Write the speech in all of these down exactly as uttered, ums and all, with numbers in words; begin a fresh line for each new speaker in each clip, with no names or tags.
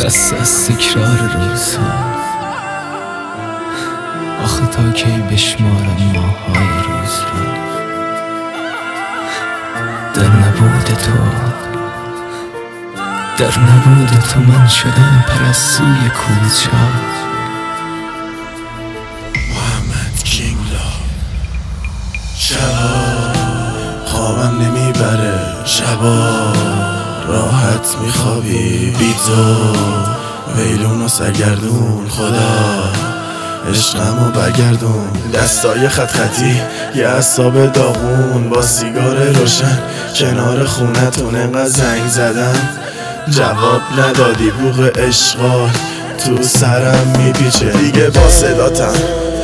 خسته از تکرار روزها. آخه تا کی بشمارم ماهای روز را. در نبود تو در نبود تو من شدم پرستوی کوچه.
محمد کینگلا شبا خوابم نمیبره، شبا راحت میخوابی بی تو، ویلون و سرگردون. خدا عشقمو برگردون، دستای خط خطی یه عصاب داغون با سیگار روشن کنار خونتون. انقدر زنگ زدم جواب ندادی، بوق اشغال تو سرم میپیچه. دیگه با صداتم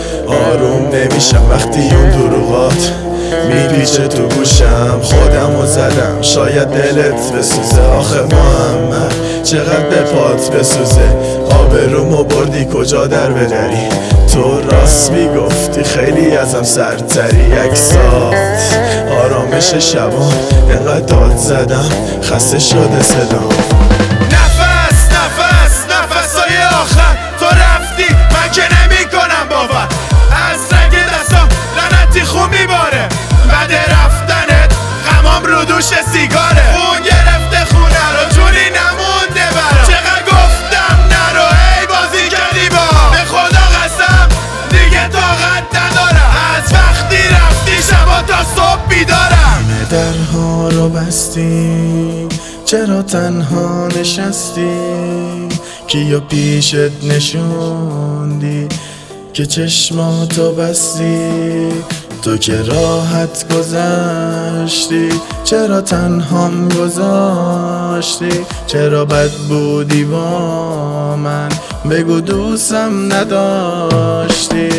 آروم نمیشم وقتی اون دروغات میپیچه تو گوشم. خودمو زدم شاید دلت بسوزه، آخه محمد چقدر به پات بسوزه. آبرومو بردی کجا در ببری، تو راست میگفتی خیلی ازم سرتری. عکسات آرامش شبان انقدر داد زدم خسته شده صدام.
نفس نفس نفسای آخر تو رفتی، من که نمی کنم باور. از رنگ دستام لعنتی خون میباره، بعد رفتنت غمام رو دوش سیگاره. خون گرفته خونه رو جوری نمونده برام، چقدر گفتم نرو ای بازی کردی با. به خدا قسم دیگه طاقت ندارم، از وقتی رفتی شبا تا صبح بیدارم.
همه درها رو بستی، چرا تنها نشستی؟ کیو پیشت نشوندی که چشماتو بستی؟ تو که راحت گذشتی چرا تنهام گذاشتی؟ چرا بد بودی با من بگو دوستم نداشتی؟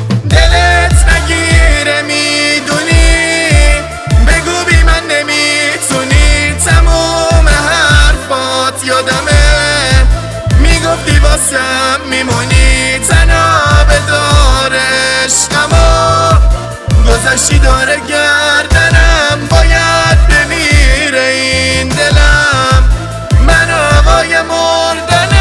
دلت نگیره میدونی، بگو بی من نمیتونی. تموم حرفات یادمه، میگفتی واسم میمونی. تنها به دار عشقمو گذشتی داره گردنم، باید بمیره این دلم، من آوای مردنم.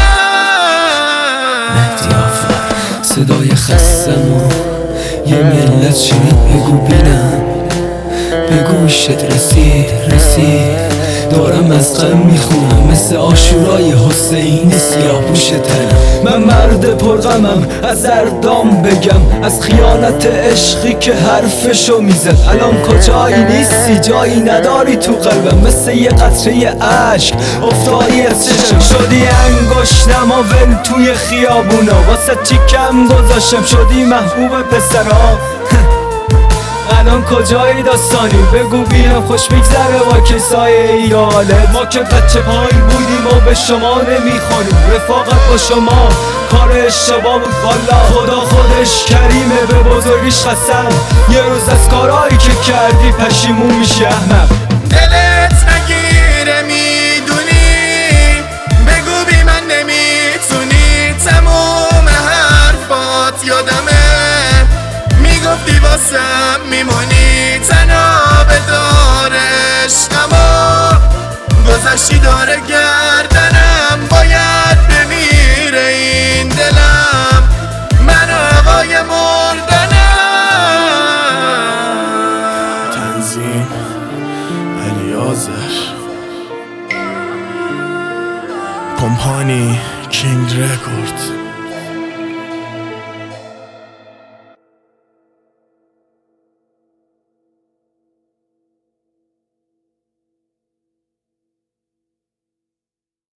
مهدی آفر صدای خستمو یه ملت شنید، بگو بینم به گوشت رسید رسید. دارم از غم میخونم مثل عاشورای حسین سیاه‌پوش تنم. من مرد پرغمم از اردام بگم، از خیانت عشقی که حرفشو میزد. الان کجایی نیستی، جایی نداری تو قلبم، مثل یه قطره عشق افتادی از چشم. شدی انگشتم و ول توی خیابونا، واسه چی کم گذاشتم شدی محبوب پسرها. الان کجایی داستانی، بگو بینم خوش میگذره با کسای ایالت. ما که بچه پایین بودیم و به شما نمیخوانیم، رفاقت با شما کار اشتباه بود والا. خدا خودش کریمه به بزرگیش قسم، یه روز از کارهایی که کردی پشیمون میشی احمق.
دلت نگیره میدونی، بگو بی من نمیتونی. تموم حرفات یادمه، میگفتی واسم میمونی. تنها به دار عشقمو گذشتی داره گردنم، باید بمیره این دلم، من آوای مردنم.
تنظیم الیازر، کمپانی کینگ رکورد.